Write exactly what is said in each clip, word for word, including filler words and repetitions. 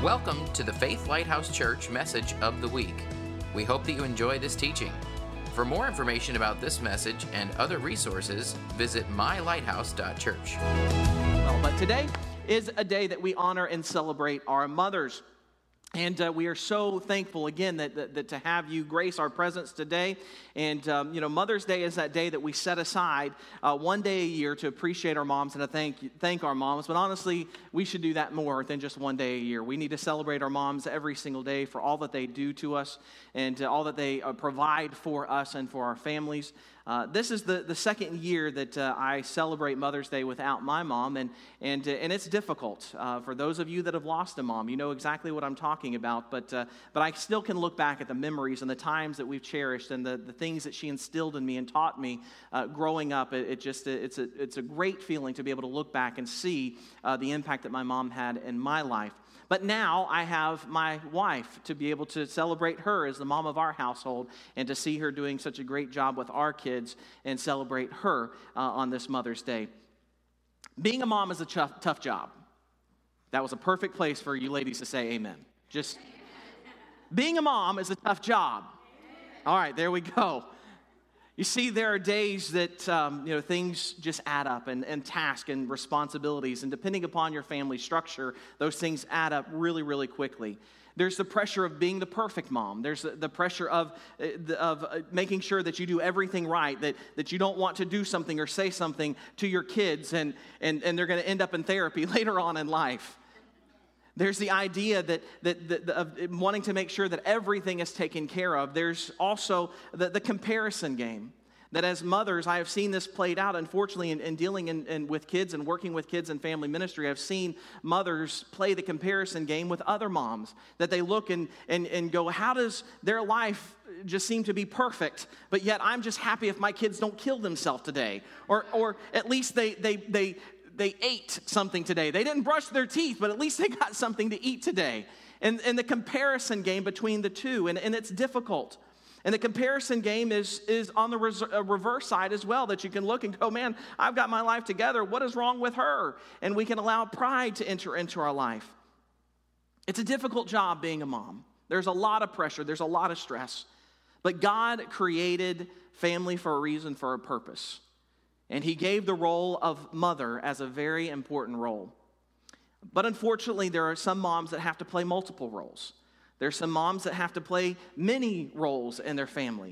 Welcome to the Faith Lighthouse Church Message of the Week. We hope that you enjoy this teaching. For more information about this message and other resources, visit my lighthouse dot church. Well, but today is a day that we honor and celebrate our mothers. And uh, we are so thankful, again, that, that, that to have you grace our presence today. And, um, you know, Mother's Day is that day that we set aside uh, one day a year to appreciate our moms and to thank, thank our moms. But honestly, we should do that more than just one day a year. We need to celebrate our moms every single day for all that they do to us and uh, all that they uh, provide for us and for our families. Uh, this is the, the second year that uh, I celebrate Mother's Day without my mom, and and uh, and it's difficult. Uh, for those of you that have lost a mom, you know exactly what I'm talking about, but uh, but I still can look back at the memories and the times that we've cherished and the, the things that she instilled in me and taught me uh, growing up. It, it just it's a it's a great feeling to be able to look back and see uh, the impact that my mom had in my life. But now I have my wife to be able to celebrate her as the mom of our household and to see her doing such a great job with our kids and celebrate her uh, on this Mother's Day. Being a mom is a tough, tough job. That was a perfect place for you ladies to say amen. Just being a mom is a tough job. All right, there we go. You see, there are days that, um, you know, things just add up and, and tasks and responsibilities. And depending upon your family structure, those things add up really, really quickly. There's the pressure of being the perfect mom. There's the, the pressure of, uh, of uh, making sure that you do everything right, that, that you don't want to do something or say something to your kids, and, and, and they're going to end up in therapy later on in life. There's the idea that, that, that of wanting to make sure that everything is taken care of. There's also the, the comparison game. That as mothers, I have seen this played out, unfortunately, in, in dealing in, in with kids and working with kids in family ministry. I've seen mothers play the comparison game with other moms. That they look and, and, and go, how does their life just seem to be perfect, but yet I'm just happy if my kids don't kill themselves today. Or or at least they they they... They ate something today. They didn't brush their teeth, but at least they got something to eat today. And, and the comparison game between the two, and, and it's difficult. And the comparison game is, is on the res- uh, reverse side as well, that you can look and go, man, I've got my life together. What is wrong with her? And we can allow pride to enter into our life. It's a difficult job being a mom. There's a lot of pressure. There's a lot of stress. But God created family for a reason, for a purpose. And he gave the role of mother as a very important role. But unfortunately, there are some moms that have to play multiple roles. There are some moms that have to play many roles in their family.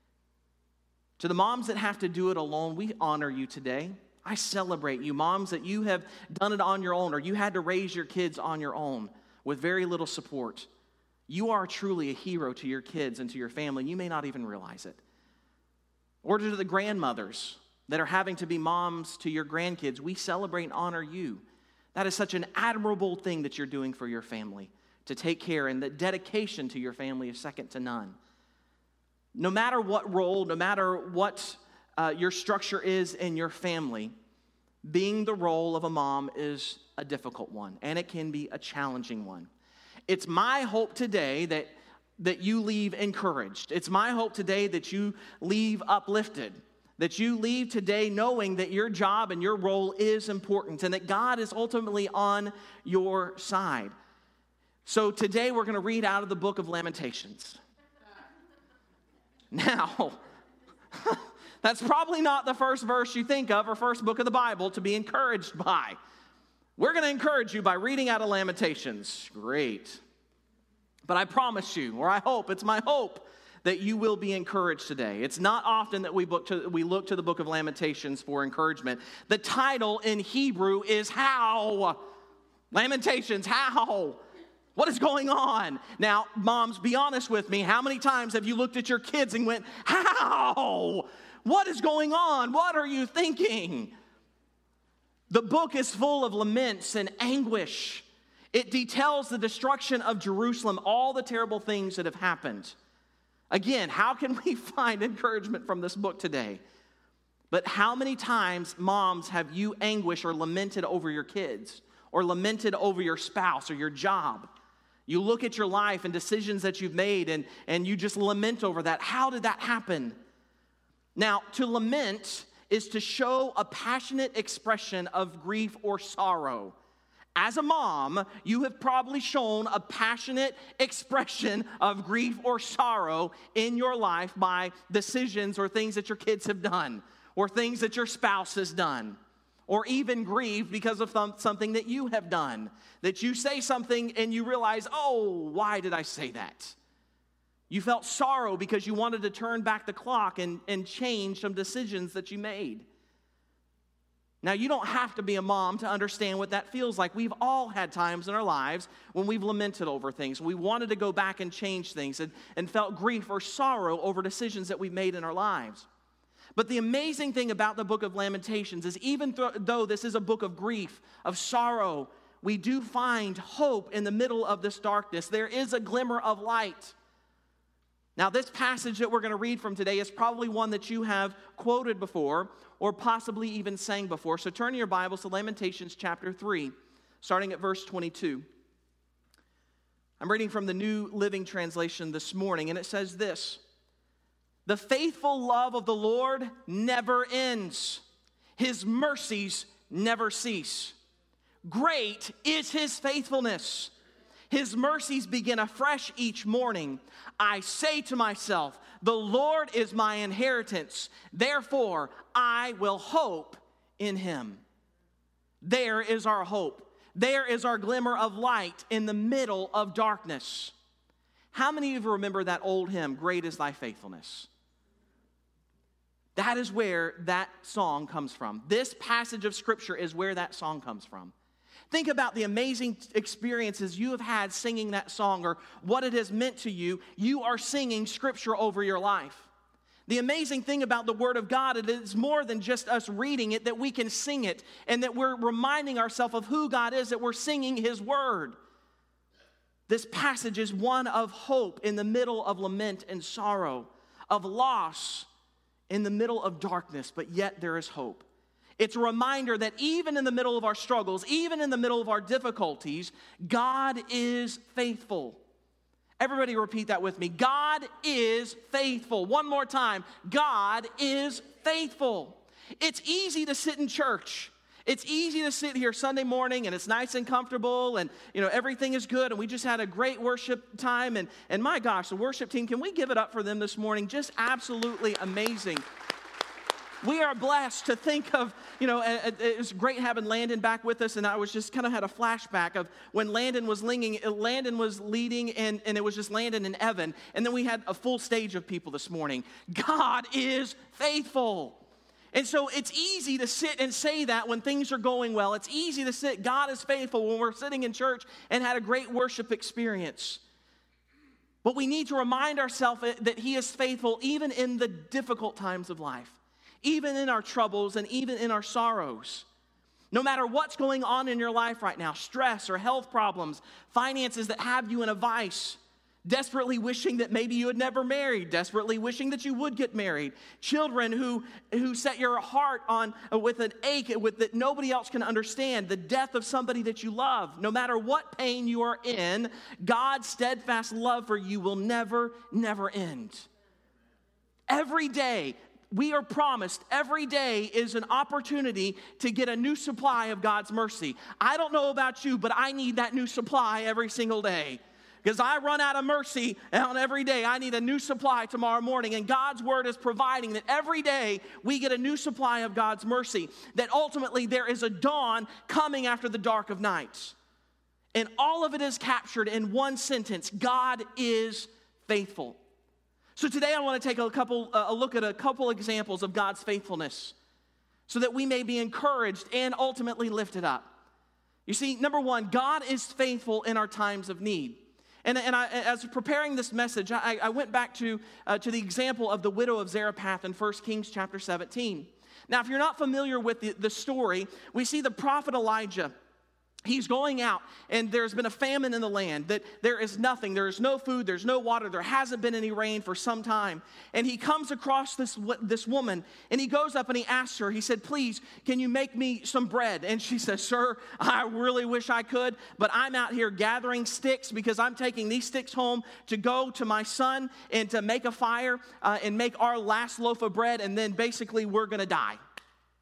To the moms that have to do it alone, we honor you today. I celebrate you. Moms that you have done it on your own, or you had to raise your kids on your own with very little support. You are truly a hero to your kids and to your family. You may not even realize it. Or to the grandmothers that are having to be moms to your grandkids, we celebrate and honor you. That is such an admirable thing that you're doing for your family, to take care, and the dedication to your family is second to none. No matter what role, no matter what uh, your structure is in your family, being the role of a mom is a difficult one, and it can be a challenging one. It's my hope today that, that you leave encouraged. It's my hope today that you leave uplifted. That you leave today knowing that your job and your role is important and that God is ultimately on your side. So today we're going to read out of the book of Lamentations. Now, that's probably not the first verse you think of or first book of the Bible to be encouraged by. We're going to encourage you by reading out of Lamentations. Great. But I promise you, or I hope, it's my hope, that you will be encouraged today. It's not often that we, book to, we look to the book of Lamentations for encouragement. The title in Hebrew is How. Lamentations, how? What is going on? Now, moms, be honest with me. How many times have you looked at your kids and went, how? What is going on? What are you thinking? The book is full of laments and anguish. It details the destruction of Jerusalem, all the terrible things that have happened. Again, how can we find encouragement from this book today? But how many times, moms, have you anguished or lamented over your kids, or lamented over your spouse or your job? You look at your life and decisions that you've made, and, and you just lament over that. How did that happen? Now, to lament is to show a passionate expression of grief or sorrow. As a mom, you have probably shown a passionate expression of grief or sorrow in your life by decisions or things that your kids have done, or things that your spouse has done, or even grief because of th- something that you have done, that you say something and you realize, oh, why did I say that? You felt sorrow because you wanted to turn back the clock and, and change some decisions that you made. Now, you don't have to be a mom to understand what that feels like. We've all had times in our lives when we've lamented over things. We wanted to go back and change things and, and felt grief or sorrow over decisions that we've made in our lives. But the amazing thing about the book of Lamentations is even th- though this is a book of grief, of sorrow, we do find hope in the middle of this darkness. There is a glimmer of light. Now, this passage that we're going to read from today is probably one that you have quoted before or possibly even sang before. So turn your Bibles to Lamentations chapter three, starting at verse twenty-two. I'm reading from the New Living Translation this morning, and it says this: "The faithful love of the Lord never ends. His mercies never cease. Great is his faithfulness. His mercies begin afresh each morning. I say to myself, the Lord is my inheritance. Therefore, I will hope in him." There is our hope. There is our glimmer of light in the middle of darkness. How many of you remember that old hymn, "Great is thy faithfulness"? That is where that song comes from. This passage of Scripture is where that song comes from. Think about the amazing experiences you have had singing that song, or what it has meant to you. You are singing Scripture over your life. The amazing thing about the Word of God, it is more than just us reading it, that we can sing it, and that we're reminding ourselves of who God is, that we're singing His Word. This passage is one of hope in the middle of lament and sorrow, of loss in the middle of darkness, but yet there is hope. It's a reminder that even in the middle of our struggles, even in the middle of our difficulties, God is faithful. Everybody repeat that with me. God is faithful. One more time. God is faithful. It's easy to sit in church. It's easy to sit here Sunday morning and it's nice and comfortable and, you know, everything is good and we just had a great worship time. And, and my gosh, the worship team, can we give it up for them this morning? Just absolutely amazing. We are blessed to think of, you know, it was great having Landon back with us, and I was just kind of had a flashback of when Landon was leading, Landon was leading, and, and it was just Landon and Evan, and then we had a full stage of people this morning. God is faithful. And so it's easy to sit and say that when things are going well. It's easy to sit, God is faithful, when we're sitting in church and had a great worship experience. But we need to remind ourselves that He is faithful even in the difficult times of life. Even in our troubles and even in our sorrows. No matter what's going on in your life right now, stress or health problems, finances that have you in a vice, desperately wishing that maybe you had never married, desperately wishing that you would get married, children who, who set your heart on uh, with an ache with that nobody else can understand, the death of somebody that you love. No matter what pain you are in, God's steadfast love for you will never, never end. Every day, we are promised every day is an opportunity to get a new supply of God's mercy. I don't know about you, but I need that new supply every single day. Because I run out of mercy on every day. I need a new supply tomorrow morning. And God's word is providing that every day we get a new supply of God's mercy. That ultimately there is a dawn coming after the dark of night. And all of it is captured in one sentence: God is faithful. So today I want to take a couple uh, a look at a couple examples of God's faithfulness so that we may be encouraged and ultimately lifted up. You see, number one, God is faithful in our times of need. And, and I, as preparing this message, I, I went back to, uh, to the example of the widow of Zarephath in First Kings chapter seventeen. Now, if you're not familiar with the, the story, we see the prophet Elijah. He's going out, and there's been a famine in the land, that there is nothing. There is no food, there's no water, there hasn't been any rain for some time. And he comes across this, this woman, and he goes up and he asks her, he said, "Please, can you make me some bread?" And she says, "Sir, I really wish I could, but I'm out here gathering sticks because I'm taking these sticks home to go to my son and to make a fire uh, and make our last loaf of bread, and then basically we're going to die."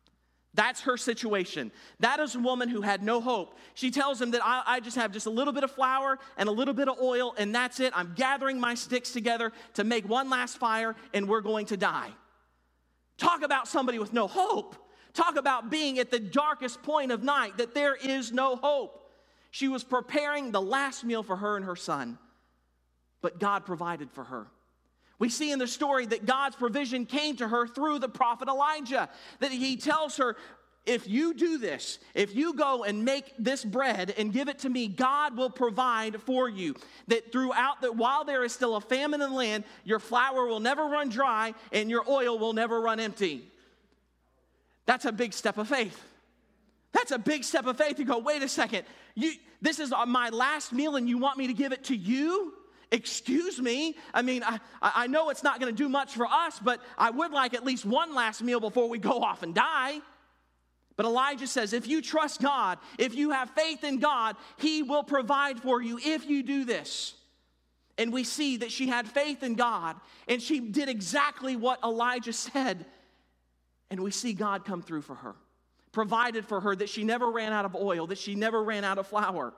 That's her situation. That is a woman who had no hope. She tells him that I, I just have just a little bit of flour and a little bit of oil, and that's it. I'm gathering my sticks together to make one last fire, and we're going to die. Talk about somebody with no hope. Talk about being at the darkest point of night, that there is no hope. She was preparing the last meal for her and her son, but God provided for her. We see in the story that God's provision came to her through the prophet Elijah, that he tells her, if you do this, if you go and make this bread and give it to me, God will provide for you. That throughout, that while there is still a famine in the land, your flour will never run dry and your oil will never run empty. That's a big step of faith. That's a big step of faith. You go, wait a second, you, this is my last meal and you want me to give it to you? Excuse me. I mean, I, I know it's not going to do much for us, but I would like at least one last meal before we go off and die. But Elijah says, if you trust God, if you have faith in God, he will provide for you if you do this. And we see that she had faith in God, and she did exactly what Elijah said. And we see God come through for her, provided for her, that she never ran out of oil, that she never ran out of flour.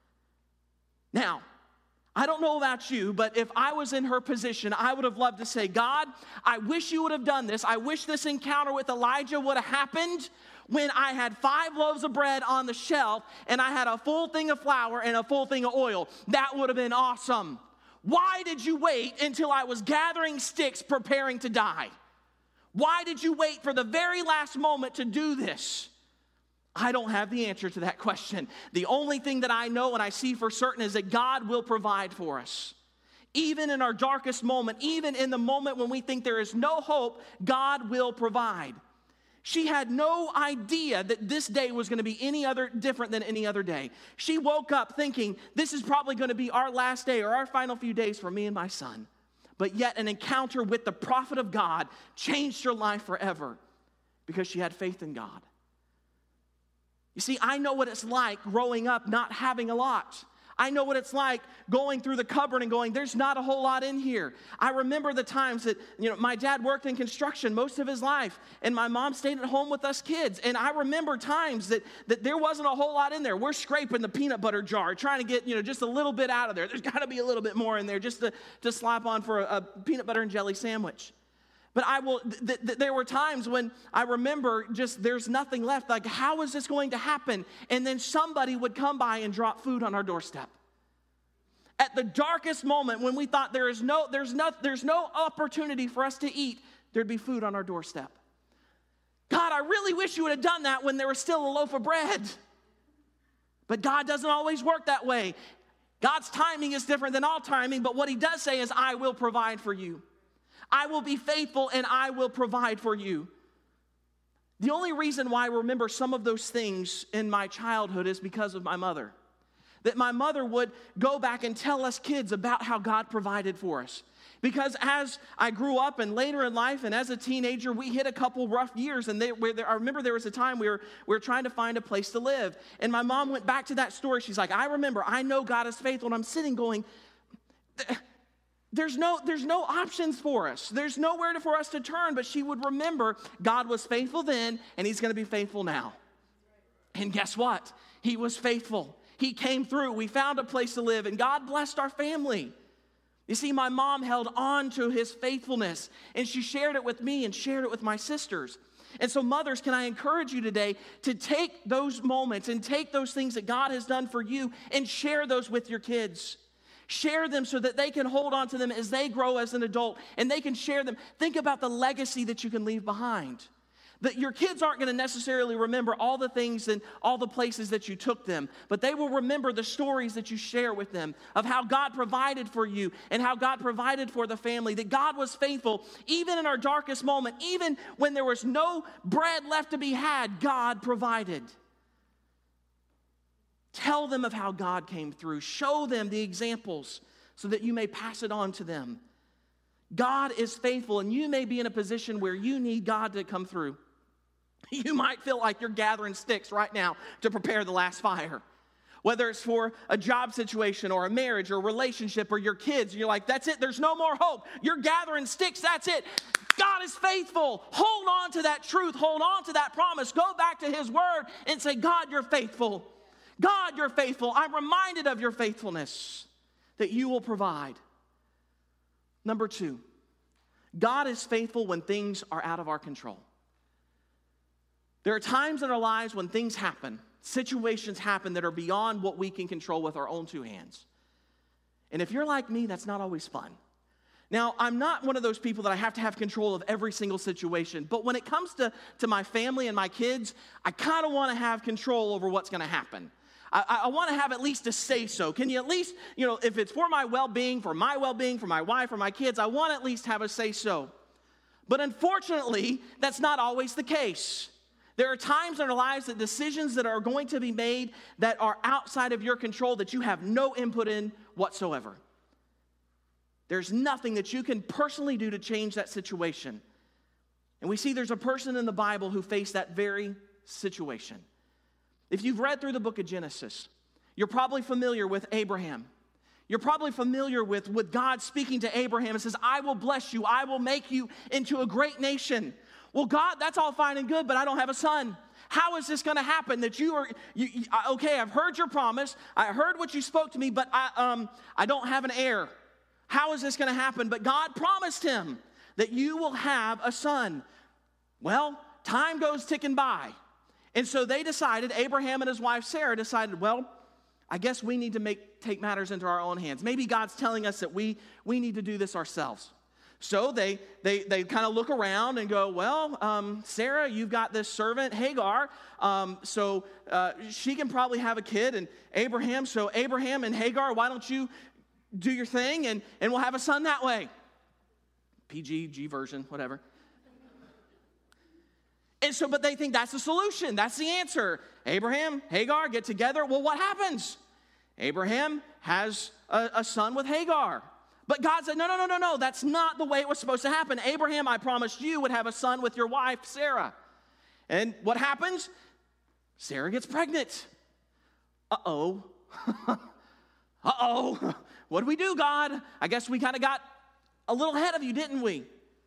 Now, I don't know about you, but if I was in her position, I would have loved to say, God, I wish you would have done this. I wish this encounter with Elijah would have happened when I had five loaves of bread on the shelf and I had a full thing of flour and a full thing of oil. That would have been awesome. Why did you wait until I was gathering sticks preparing to die? Why did you wait for the very last moment to do this? I don't have the answer to that question. The only thing that I know and I see for certain is that God will provide for us. Even in our darkest moment, even in the moment when we think there is no hope, God will provide. She had no idea that this day was going to be any other different than any other day. She woke up thinking, this is probably going to be our last day or our final few days for me and my son. But yet an encounter with the prophet of God changed her life forever because she had faith in God. You see, I know what it's like growing up not having a lot. I know what it's like going through the cupboard and going, there's not a whole lot in here. I remember the times that, you know, my dad worked in construction most of his life, and my mom stayed at home with us kids. And I remember times that, that there wasn't a whole lot in there. We're scraping the peanut butter jar, trying to get, you know, just a little bit out of there. There's got to be a little bit more in there just to, to slap on for a, a peanut butter and jelly sandwich. But I will, th- th- there were times when I remember just there's nothing left. Like, how is this going to happen? And then somebody would come by and drop food on our doorstep. At the darkest moment when we thought there is no, there's no, there's no opportunity for us to eat, there'd be food on our doorstep. God, I really wish you would have done that when there was still a loaf of bread. But God doesn't always work that way. God's timing is different than all timing, but what he does say is, I will provide for you. I will be faithful and I will provide for you. The only reason why I remember some of those things in my childhood is because of my mother. That my mother would go back and tell us kids about how God provided for us. Because as I grew up and later in life and as a teenager, we hit a couple rough years. And they, where there, I remember there was a time we were, we were trying to find a place to live. And my mom went back to that story. She's like, I remember, I know God is faithful. And I'm sitting going, There's no, there's no options for us. There's nowhere to, for us to turn. But she would remember God was faithful then, and he's going to be faithful now. And guess what? He was faithful. He came through. We found a place to live, and God blessed our family. You see, my mom held on to his faithfulness, and she shared it with me and shared it with my sisters. And so, mothers, can I encourage you today to take those moments and take those things that God has done for you and share those with your kids. Share them so that they can hold on to them as they grow as an adult, and they can share them. Think about the legacy that you can leave behind. That your kids aren't going to necessarily remember all the things and all the places that you took them, but they will remember the stories that you share with them of how God provided for you and how God provided for the family, that God was faithful even in our darkest moment, even when there was no bread left to be had, God provided. Tell them of how God came through. Show them the examples so that you may pass it on to them. God is faithful, and you may be in a position where you need God to come through. You might feel like you're gathering sticks right now to prepare the last fire. Whether it's for a job situation or a marriage or a relationship or your kids, you're like, that's it, there's no more hope. You're gathering sticks, that's it. God is faithful. Hold on to that truth. Hold on to that promise. Go back to his word and say, God, you're faithful. God, you're faithful. I'm reminded of your faithfulness that you will provide. Number two, God is faithful when things are out of our control. There are times in our lives when things happen, situations happen that are beyond what we can control with our own two hands. And if you're like me, that's not always fun. Now, I'm not one of those people that I have to have control of every single situation, but when it comes to, to my family and my kids, I kind of want to have control over what's going to happen. I, I want to have at least a say-so. Can you at least, you know, if it's for my well-being, for my well-being, for my wife, for my kids, I want to at least have a say-so. But unfortunately, that's not always the case. There are times in our lives that decisions that are going to be made that are outside of your control that you have no input in whatsoever. There's nothing that you can personally do to change that situation. And we see there's a person in the Bible who faced that very situation. If you've read through the book of Genesis, you're probably familiar with Abraham. You're probably familiar with, with God speaking to Abraham and says, I will bless you. I will make you into a great nation. Well, God, that's all fine and good, but I don't have a son. How is this going to happen that you are, you, you, okay, I've heard your promise. I heard what you spoke to me, but I, um, I don't have an heir. How is this going to happen? But God promised him that you will have a son. Well, time goes ticking by. And so they decided, Abraham and his wife Sarah decided, well, I guess we need to make take matters into our own hands. Maybe God's telling us that we, we need to do this ourselves. So they they they kind of look around and go, well, um, Sarah, you've got this servant, Hagar, um, so uh, she can probably have a kid, and Abraham, so Abraham and Hagar, why don't you do your thing, and, and we'll have a son that way. P G, G version, whatever. And so, but they think that's the solution, that's the answer. Abraham, Hagar, get together. Well, what happens? Abraham has a, a son with Hagar. But God said, no, no, no, no, no, that's not the way it was supposed to happen. Abraham, I promised you would have a son with your wife, Sarah. And what happens? Sarah gets pregnant. Uh-oh. Uh-oh. What do we do, God? I guess we kind of got a little ahead of you, didn't we?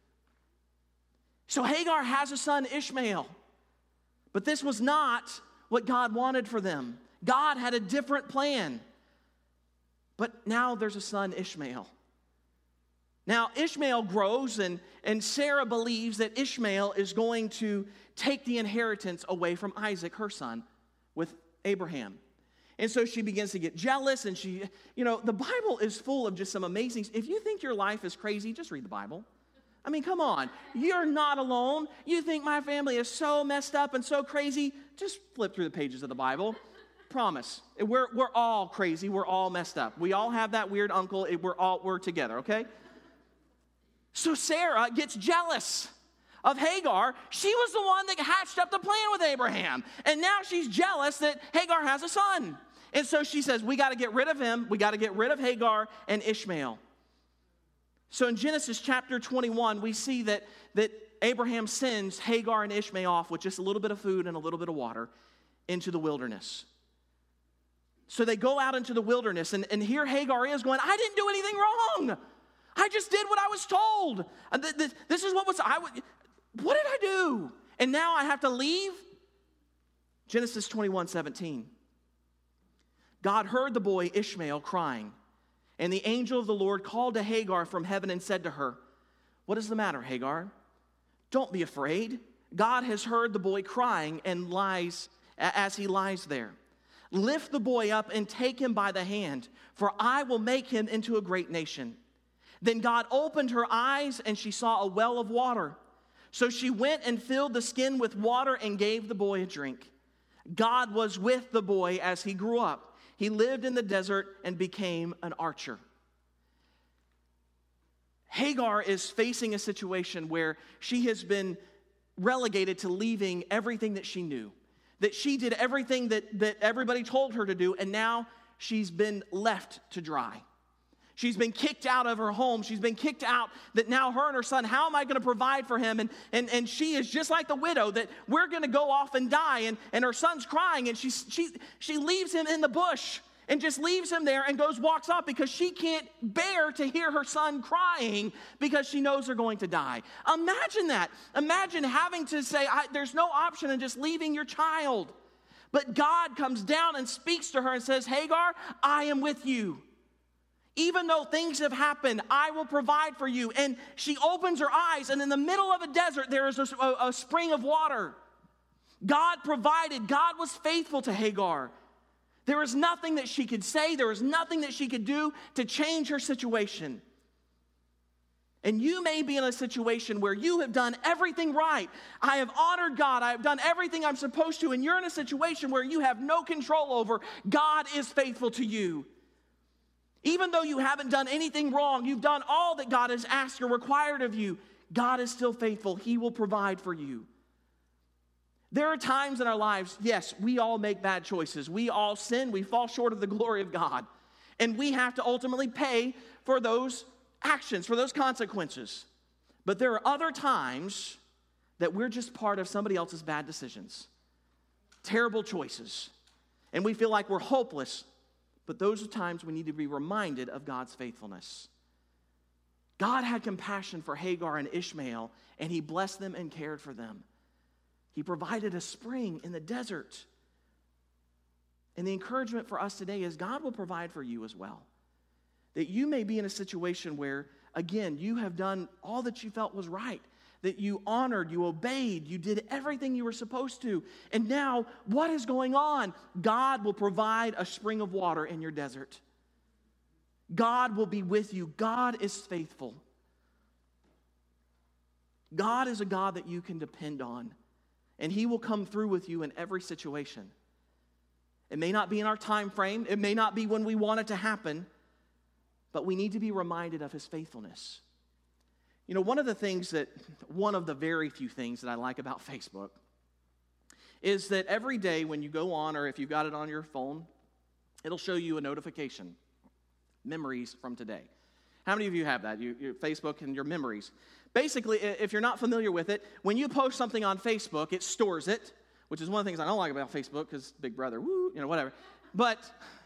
So Hagar has a son, Ishmael. But this was not what God wanted for them. God had a different plan. But now there's a son, Ishmael. Now, Ishmael grows, and, and Sarah believes that Ishmael is going to take the inheritance away from Isaac, her son, with Abraham. And so she begins to get jealous, and she, you know, the Bible is full of just some amazing, if you think your life is crazy, just read the Bible. I mean, come on. You're not alone. You think my family is so messed up and so crazy, just flip through the pages of the Bible. Promise. We're, we're all crazy. We're all messed up. We all have that weird uncle. We're all, we're together, okay? So Sarah gets jealous of Hagar. She was the one that hatched up the plan with Abraham. And now she's jealous that Hagar has a son. And so she says, we got to get rid of him. We got to get rid of Hagar and Ishmael. So in Genesis chapter twenty-one, we see that, that Abraham sends Hagar and Ishmael off with just a little bit of food and a little bit of water into the wilderness. So they go out into the wilderness, and, and here Hagar is going, I didn't do anything wrong. I just did what I was told. This is what was, I would, what did I do? And now I have to leave? Genesis twenty-one seventeen. God heard the boy Ishmael crying, and the angel of the Lord called to Hagar from heaven and said to her, what is the matter, Hagar? Don't be afraid. God has heard the boy crying and lies as he lies there. Lift the boy up and take him by the hand, for I will make him into a great nation. Then God opened her eyes, and she saw a well of water. So she went and filled the skin with water and gave the boy a drink. God was with the boy as he grew up. He lived in the desert and became an archer. Hagar is facing a situation where she has been relegated to leaving everything that she knew. That she did everything that, that everybody told her to do, and now she's been left to dry. She's been kicked out of her home. She's been kicked out that now her and her son, how am I going to provide for him? And, and, and she is just like the widow that we're going to go off and die. And, and her son's crying and she, she, she leaves him in the bush and just leaves him there and goes, walks off because she can't bear to hear her son crying because she knows they're going to die. Imagine that. Imagine having to say, I, there's no option in just leaving your child. But God comes down and speaks to her and says, Hagar, I am with you. Even though things have happened, I will provide for you. And she opens her eyes, and in the middle of a desert, there is a, a, a spring of water. God provided. God was faithful to Hagar. There was nothing that she could say. There was nothing that she could do to change her situation. And you may be in a situation where you have done everything right. I have honored God. I have done everything I'm supposed to. And you're in a situation where you have no control over. God is faithful to you. Even though you haven't done anything wrong, you've done all that God has asked or required of you, God is still faithful. He will provide for you. There are times in our lives, yes, we all make bad choices. We all sin. We fall short of the glory of God. And we have to ultimately pay for those actions, for those consequences. But there are other times that we're just part of somebody else's bad decisions, terrible choices, and we feel like we're hopeless. But those are times we need to be reminded of God's faithfulness. God had compassion for Hagar and Ishmael, and he blessed them and cared for them. He provided a spring in the desert. And the encouragement for us today is God will provide for you as well. That you may be in a situation where, again, you have done all that you felt was right. That you honored, you obeyed, you did everything you were supposed to. And now, what is going on? God will provide a spring of water in your desert. God will be with you. God is faithful. God is a God that you can depend on. And he will come through with you in every situation. It may not be in our time frame. It may not be when we want it to happen. But we need to be reminded of his faithfulness. You know, one of the things that, one of the very few things that I like about Facebook is that every day when you go on, or if you've got it on your phone, it'll show you a notification, memories from today. How many of you have that, you, your Facebook and your memories? Basically, if you're not familiar with it, when you post something on Facebook, it stores it, which is one of the things I don't like about Facebook, because Big Brother, woo, you know, whatever. But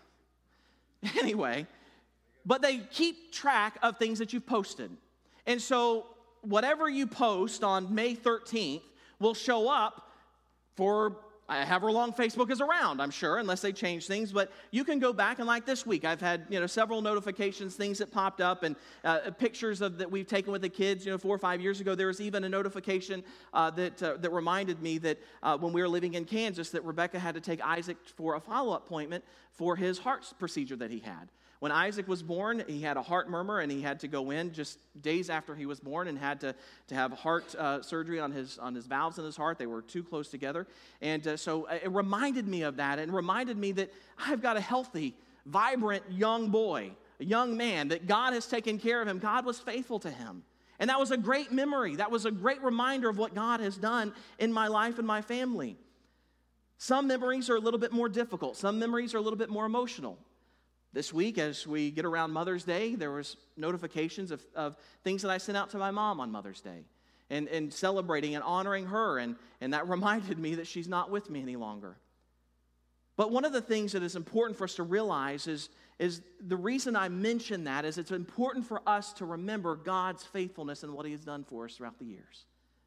anyway, but they keep track of things that you've posted. And so whatever you post on May thirteenth will show up for however long Facebook is around, I'm sure, unless they change things. But you can go back, and like this week, I've had, you know, several notifications, things that popped up, and uh, pictures of that we've taken with the kids. You know, four or five years ago, there was even a notification uh, that uh, that reminded me that uh, when we were living in Kansas, that Rebecca had to take Isaac for a follow-up appointment for his heart procedure that he had. When Isaac was born, he had a heart murmur, and he had to go in just days after he was born and had to, to have heart uh, surgery on his on his valves in his heart. They were too close together. And uh, so it reminded me of that, and reminded me that I've got a healthy, vibrant young boy, a young man, that God has taken care of him. God was faithful to him. And that was a great memory. That was a great reminder of what God has done in my life and my family. Some memories are a little bit more difficult. Some memories are a little bit more emotional. This week, as we get around Mother's Day, there was notifications of, of things that I sent out to my mom on Mother's Day, and, and celebrating and honoring her, and, and that reminded me that she's not with me any longer. But one of the things that is important for us to realize is, is the reason I mention that is it's important for us to remember God's faithfulness and what he has done for us throughout the years.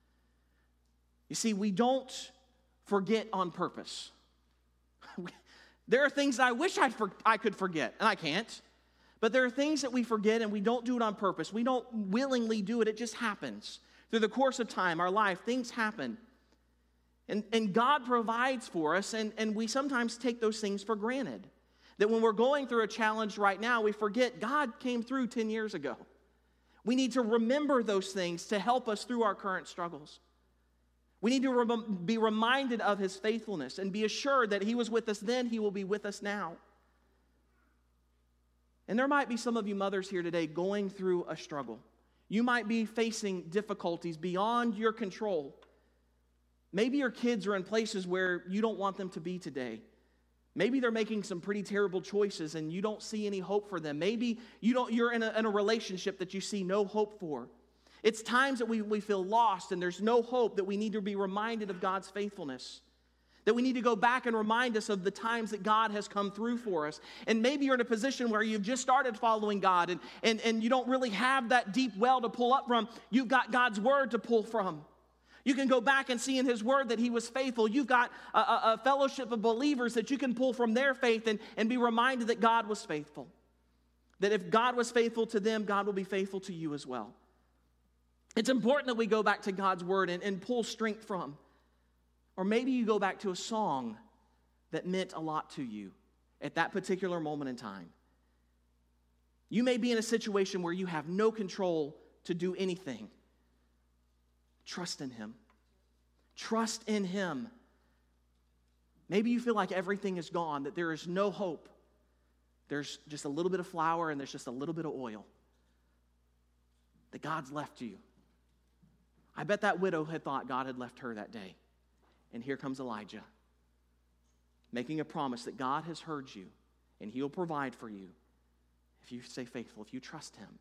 You see, we don't forget on purpose. There are things that I wish I'd for, I could forget, and I can't. But there are things that we forget, and we don't do it on purpose. We don't willingly do it. It just happens. Through the course of time, our life, things happen. And, and God provides for us, and, and we sometimes take those things for granted. That when we're going through a challenge right now, we forget God came through ten years ago. We need to remember those things to help us through our current struggles. We need to rem- be reminded of his faithfulness and be assured that he was with us then, he will be with us now. And there might be some of you mothers here today going through a struggle. You might be facing difficulties beyond your control. Maybe your kids are in places where you don't want them to be today. Maybe they're making some pretty terrible choices and you don't see any hope for them. Maybe you don't, you're in a, in a relationship that you see no hope for. It's times that we, we feel lost and there's no hope, that we need to be reminded of God's faithfulness. That we need to go back and remind us of the times that God has come through for us. And maybe you're in a position where you've just started following God and, and, and you don't really have that deep well to pull up from. You've got God's word to pull from. You can go back and see in his word that he was faithful. You've got a, a, a fellowship of believers that you can pull from their faith and, and be reminded that God was faithful. That if God was faithful to them, God will be faithful to you as well. It's important that we go back to God's word and, and pull strength from. Or maybe you go back to a song that meant a lot to you at that particular moment in time. You may be in a situation where you have no control to do anything. Trust in him. Trust in him. Maybe you feel like everything is gone, that there is no hope. There's just a little bit of flour and there's just a little bit of oil. That God's left you. I bet that widow had thought God had left her that day. And here comes Elijah, making a promise that God has heard you and he'll provide for you if you stay faithful, if you trust him.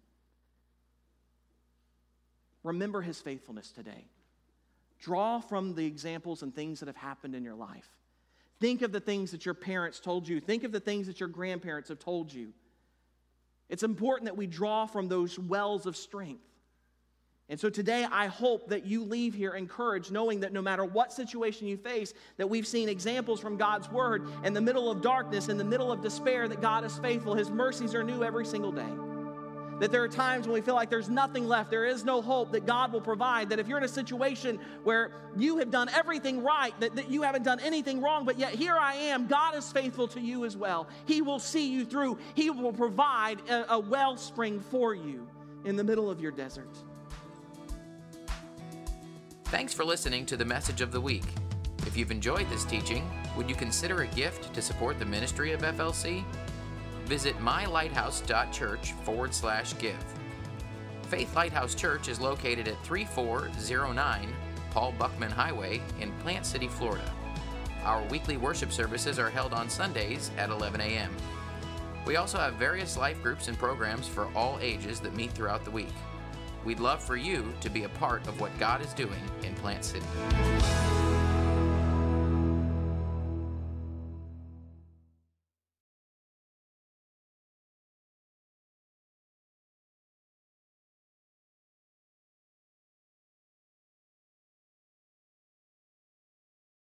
Remember his faithfulness today. Draw from the examples and things that have happened in your life. Think of the things that your parents told you. Think of the things that your grandparents have told you. It's important that we draw from those wells of strength. And so today, I hope that you leave here encouraged, knowing that no matter what situation you face, that we've seen examples from God's word in the middle of darkness, in the middle of despair, that God is faithful. His mercies are new every single day. That there are times when we feel like there's nothing left, there is no hope, that God will provide. That if you're in a situation where you have done everything right, that, that you haven't done anything wrong, but yet here I am, God is faithful to you as well. He will see you through. He will provide a, a wellspring for you in the middle of your desert. Thanks for listening to the Message of the Week. If you've enjoyed this teaching, would you consider a gift to support the ministry of F L C? Visit mylighthouse.church forward slash give. Faith Lighthouse Church is located at thirty-four oh nine Paul Buckman Highway in Plant City, Florida. Our weekly worship services are held on Sundays at eleven a.m. We also have various life groups and programs for all ages that meet throughout the week. We'd love for you to be a part of what God is doing in Plant City.